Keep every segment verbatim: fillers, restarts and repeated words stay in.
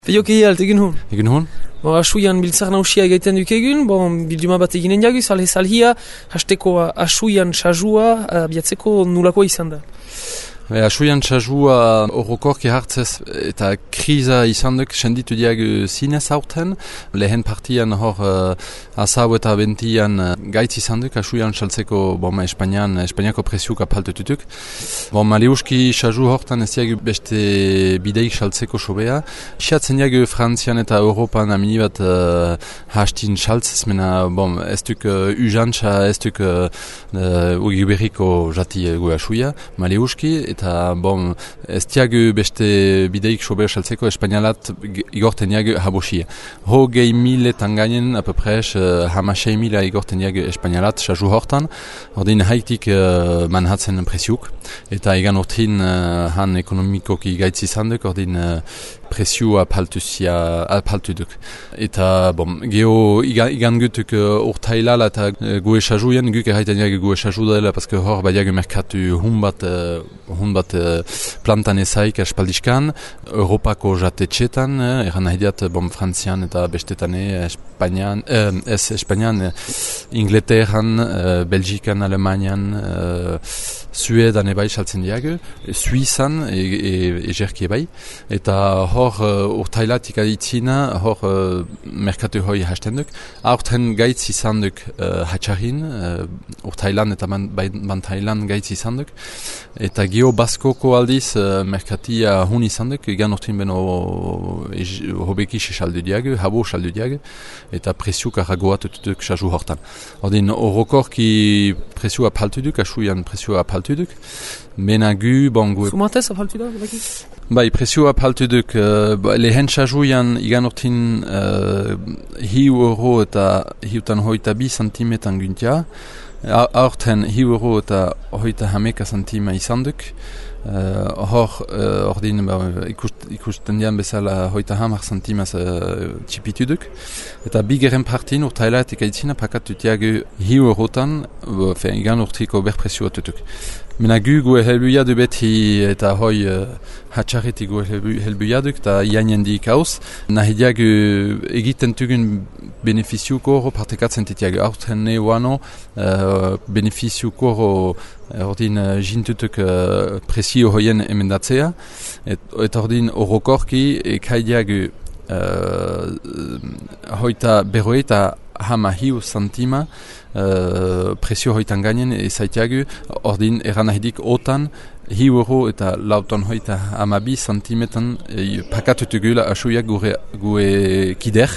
Peioke hialt, egin hon? Egin hon? Bon, asuian biltzar nausia egiten duk egun, bon, bilduma bat eginen jaguz, alhe salhia, hasteko asuian txajua, abiatzeko nulako izan da. E, asuian txajua horrokorki hartzez eta kriza izan duk senditu diagu zinez aurten. Lehen partian hor uh, azau eta bentian uh, gaitz izan duk asuian saltzeko bon, Espainian, Espainiako presiuk apaltetutuk. Bon, Maliuski txaju hortan ez diagu beste bideik saltzeko sobea. Isiatzen diagu Frantzian eta Europan amini bat uh, hastin saltzez, mena bon, ez duk uh, ujantza, ez duk uh, uh, ugi berriko jati egu asuia, Maliuski, eta bon, ez diagu beste bideik sober saltzeko espainalat igorten diagu habosia. Hogei miletan gainen, apopres, uh, hamasei mila igorten diagu espainalat txaju hortan, ordin haitik uh, manhatzen presiuk, eta egan urtin uh, han ekonomikoki gaitz izan duk, ordin uh, presiu apaltuzia, apaltuduk. Eta, bon, geho igan, igan gutuk uh, urtailala eta uh, gue txajuien, guk erraiten diagu gue txaju dela, paske hor badiagu merkatu hun bat, uh, hun bat uh, plantan ezaik aspaldiskan, Europako jatetxetan, eh, erran nahi diat, bon, Frantzian eta bestetane, Espainian, eh, ez Espainian, eh, Ingleterran, eh, Belgikan, Alemanian, eh, Suedan ebai saltzen diagu, Suizan e, e, egerki ebai, eta hor uh, urtailatik aditzina, hor uh, merkatu hoi hasten duk. Aurten gaitz izan duk uh, hatxarin, uh, urtailan eta bantailan gaitz izan duk. Eta geo baskoko aldiz uh, merkatia hun izan duk, egan urtin beno e, hobeki saldu diagu, habo saldu diagu, eta presiuk arragoat duk txaju hortan. Ordin, horrokorki presiua paltu duk, asuian presiua paltu duk, mena gu, bon gu... Sumatez apaltu da, baki? Bai, presioa paltu duk, uh, lehen txajuian igan urtin uh, hiu euro eta hiutan hoita bi santimetan guntia, aurten hiu euro eta hoita hameka santima izan duk, Uh, hor, uh, ordin, ba, ikust, ikusten dian bezala hoita hamar santimaz uh, txipitu duk. Eta bigeren partin urtaila eta ikaitzina pakatu tiagu hiu eurotan, uh, fe, igan urtiko berpresioa tutuk. Mena gu gu helbuia du beti eta hoi uh, hatxarreti gu helbuia duk eta ianen di ikauz. Nahi diagu egiten tugun benefiziuko horo partekatzen titiagu. Aurten ne wano uh, benefiziuko horo ordin uh, jintutuk uh, presio hoien emendatzea, et, et ordin horrokorki ekaidiagu uh, hoita berroita hama hiu santima uh, presio hoitan gainen ezaitiagu, ordin eranahidik otan hiu euro eta lautan hoita hamabi santimetan e, pakatutugula asuiak gure, gure kider.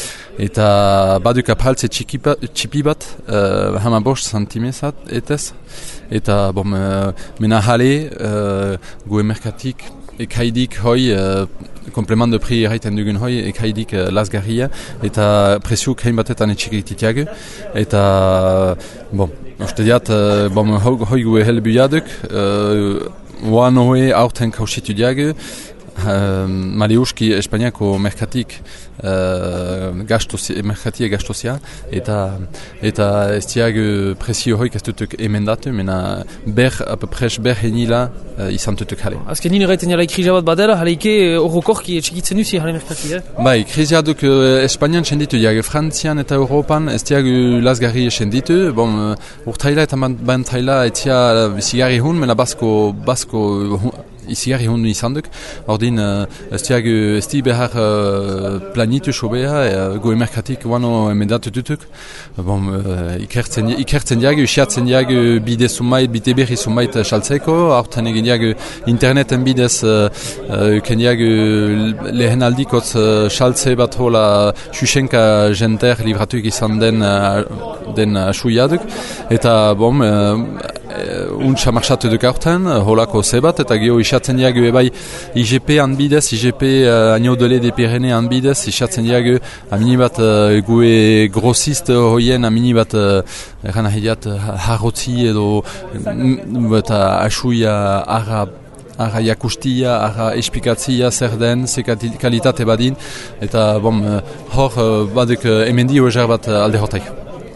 Eta baduk apaltze txipi bat, uh, hama bost santimezat etez. Eta bom, uh, mena jale, uh, gue merkatik ekaidik hoi, uh, komplement de pri erraiten dugun hoi, ekaidik uh, lasgarria, eta presiuk hain batetan etxikititiagu. Eta, bom, uste diat, uh, bom, hoi gue helbuiaduk, uh, oan hoe aurten kausitu diagu, Uh, Maliuski Espainiako merkatik uh, gastosia, merkatia gastozia eta eta ez diagu presio hoik ez dutuk emendatu, mena ber, apopres ber henila uh, izan dutuk jale. Azken nire gaiten jala ikrizia bat badela, jaleike horrokorki etxikitzen duzi jale merkati, eh? Bai, krizia duk uh, Espainian senditu diagu, Frantzian eta Europan ez diagu lasgarri senditu, bon, uh, urtaila eta bantaila etzia bizigarri hun, mena basko, basko hun, izigarri hundu izan duk, ordin uh, ez diagu ez di behar uh, planitu sobea, uh, goe merkatik wano emendatu dutuk. Bon, uh, ikertzen, ikertzen diagu, isiatzen diagu bide sumait, bide berri sumait saltzeko, aurten egin diagu interneten bidez uh, uh, ken diagu lehen aldikotz uh, saltze bat hola xuxenka jenter libratuik izan den uh, den asuiaduk, eta bom, uh, untsa marsatu duk aurten, holako zebat, eta geho isatzen diagu ebai I G P anbidez, I G P uh, Agneau de lait des Pyrénées anbidez, isatzen diagu amini bat uh, gue grossist hoien amini bat uh, eran ahidiat harrotzi edo eta asuia arra Arra jakustia, arra espikatzia zer den, ze kalitate badin, eta bom, hor baduk emendi ozer bat alde hortaik.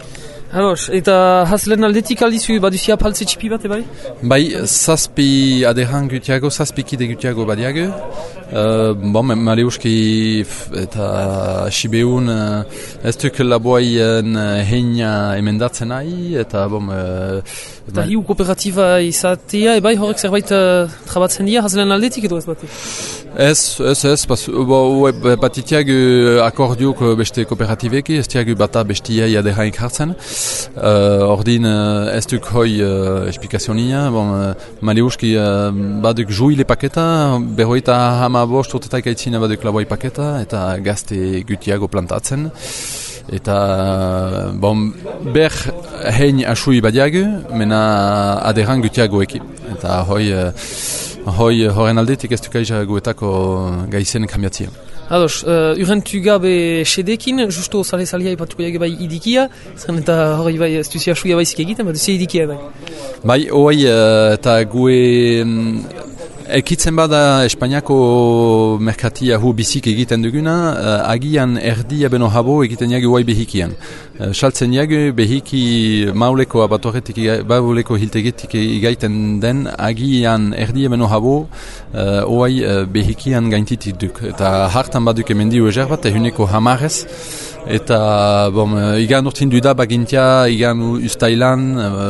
Ados, eta haslen aldetik aldizu baduzia paltze txipi bat, bai? Bai, zazpi aderran gutiago, zazpikide gutiago badiago. Uh, bon, maleuski eta sibeun uh, ez duk laboaien uh, heina emendatzen nahi, eta bon... Uh, eta hiu kooperatiba izatea, ebai horrek zerbait uh, trabatzen dira, haslen aldetik edo ez bat? Ez, ez, ez, bo, batitiak uh, akordiuk beste kooperatibeki, ez tiak bata bestiai aderraik hartzen. Uh, ordin uh, ez duk hoi uh, esplikazionia, bon, uh, maleuski uh, baduk juile paketa, berroita hama bost urtetak aitzina baduk laboi paketa, eta gazte gutiago plantatzen. Eta, bon, ber hein asui badiagu, mena aderran gutiago eki. Eta hoi, uh, hoi horren aldetik ez dukaisa guetako gaizen kambiatzia. Ados, uh, urrentu gabe sedekin, justo sale-salia ipatuko jage bai idikia, zeren eta hori bai ez duzia asuia baizik egiten, bat duzia idikia bai. Bai, hoi, uh, eta gue... Um, Ekitzen bada Espainiako merkatia hu bizik egiten duguna, uh, agian erdia beno habo egiten jagu guai behikian. Uh, saltzen jagu behiki mauleko abatoretik, mauleko hiltegetik igaiten den, agian erdia beno habo uh, oai uh, behikian gaintitik duk. Eta hartan baduk emendiu ezer bat, ehuneko hamarez. Eta, bom, igan urtin duda bagintia, igan ustailan,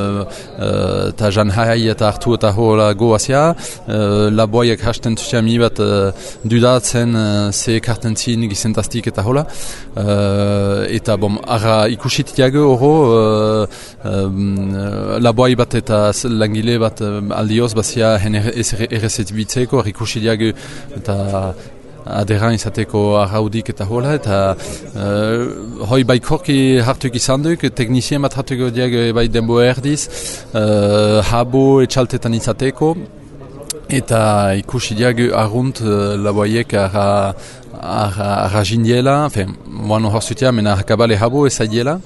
eta uh, uh, janhai eta hartu eta hola goazia, uh, laboiak hasten txia mi bat uh, dudatzen uh, ze kartentzin gizentaztik eta hola. Uh, eta, bom, ara ikusitiago horro, uh, um, laboi bat eta langile bat uh, aldioz bazia hen errezetibitzeko, ikusitiago eta aderran izateko arraudik eta hola, eta uh, hoi baikorki hartuk izan duk, teknizien bat hartuko diag bai denbo erdiz, uh, habo etxaltetan izateko, eta ikusi diag argunt uh, laboiek arra, arra, arra jindiela, enfin, moan hor zutia, mena hakabale habo ezaidiela,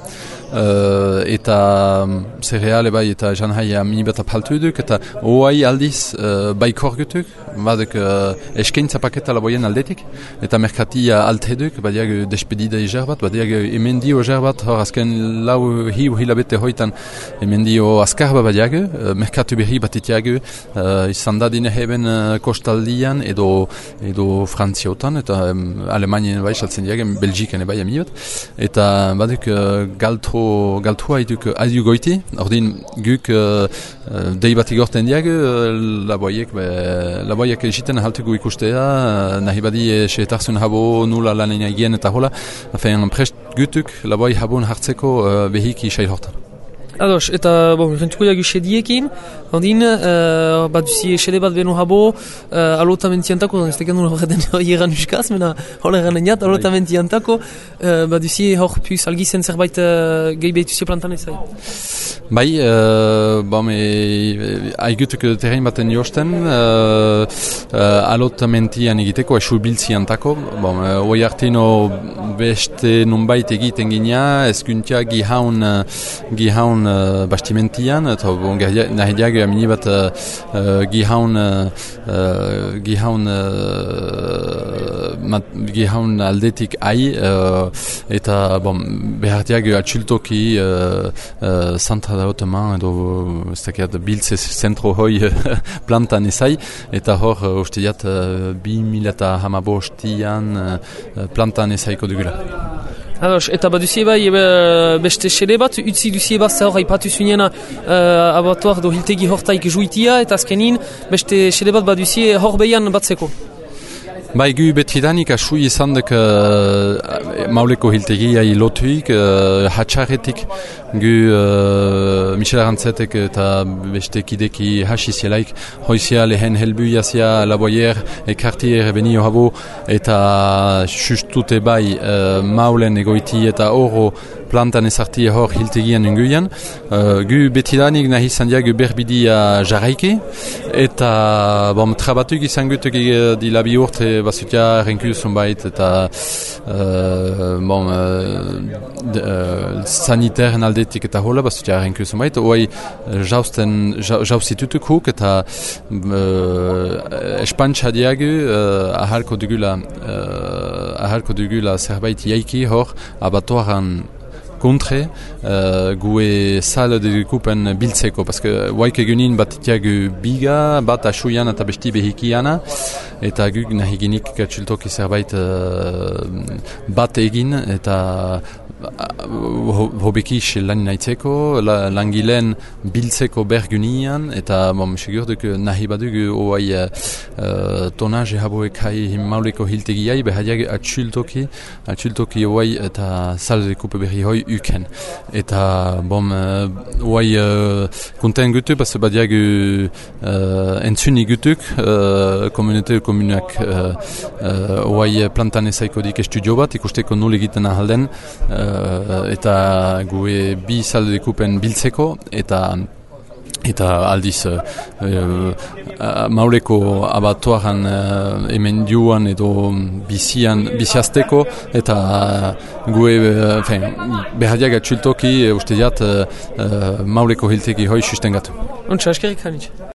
Uh, eta um, zereale bai eta janhai amini bat apaltu duk, eta oai aldiz uh, baikor gutuk, baduk uh, eskaintza paketa laboien aldetik, eta merkatia alte duk, badiag despedida ezer bat, badiag emendio ezer bat, hor azken lau hiu hilabete hoitan emendio azkar bat badiag, uh, merkatu berri bat itiag, uh, izan dadine heben uh, kostaldian edo, edo Frantziotan, eta um, Alemanien bai saltzen diag, Belgiken bai ami bat, eta baduk uh, galtro galtua iduk adiu goiti, ordin guk uh, dei bat igorten diag, uh, laboiek, be, laboiek egiten haltuko ikustea, uh, nahi badi seetarzun habo nula lanen egien eta hola, afen prest gutuk laboi habon hartzeko uh, behiki sail hortan. Ados, eta, bon, rentuko jagu sediekin, ondin, uh, bat duzi sede bat beno habo, uh, alotamentiantako, ez tekan nula horretan hieran uskaz, mena hola eranen jat, alotamentiantako, uh, bat duzi hor puz algizen zerbait uh, gehi behituzi plantan ezai. Bai, uh, bom, e, aigutuk terrein baten josten, uh, uh, alotamentian egiteko, esu biltziantako, bom, uh, oi artino beste nunbait egiten gina, ezkuntia gihaun, uh, gihaun Uh, bastimentian, eta bon, nahi diag amini bat uh, uh, gihaun uh, gihaun uh, mat, gihaun aldetik ai, uh, eta bon, behar diag atxultoki uh, uh, Centre d'Auteman edo ez dakiat biltze zentro hoi plantan ezai, eta hor uh, uste diat uh, bi mila eta hamabostian uh, plantan ezaiko dugula. Ados, eta baduzie bai beste sede bat, utzi duzie bat zahor haipatu zuniena uh, abatuar do hiltegi hortaik juitia, eta azkenin beste sede bat baduzie hor behian batzeko. Bai, gu betridanik asui izan duk uh, mauleko hiltegia lotuik, uh, hatxarretik gu uh, Michel Arantzetek eta beste kideki hasi zielaik hoizia lehen helbu jazia laboier ekarti erbenio habo eta sustute bai uh, maulen egoiti eta oro plantan ezarti hor hiltegian unguian. Uh, gu betidanik nahi izan diagu berbidia jarraiki eta bom, trabatuk izan gutuk uh, di labi urte basutia renku zonbait eta uh, bom, uh, uh, sanitaren aldetik eta hola basutia renku zonbait. Oai jausten jauzitutuk huk eta uh, espantxa diagu uh, ahalko dugula uh, ahalko dugula zerbait jaiki hor abatoaran kontre uh, gue sal de dekupen biltzeko, paske huaik egunin bat itiag biga, bat asuian eta besti behikiana, eta guk nahi ginik txultoki zerbait uh, bat egin, eta hobekix lan naitzeko, la, langileen biltzeko bergunian, eta bom, segur duk nahi badugu oai uh, tonage haboek hai mauleko hiltegiai, behadiak atxultoki, atxultoki oai eta salde kupe berri hoi uken. Eta bom, uh, oai uh, konten gutu, bas badiak uh, entzuni gutuk, uh, komunite komunak uh, uh, oai plantan ezaiko dik estudio bat, ikusteko nul egiten ahalden, uh, eta gue bi salde dekupen biltzeko, eta eta aldiz uh, uh, mauleko abatuaran uh, hemen joan edo bizian, biziazteko, eta uh, gue uh, behadiak atxultoki uh, uste diat uh, uh, mauleko hilteki hoi sustengatu. Untsa, eskerik hanitz.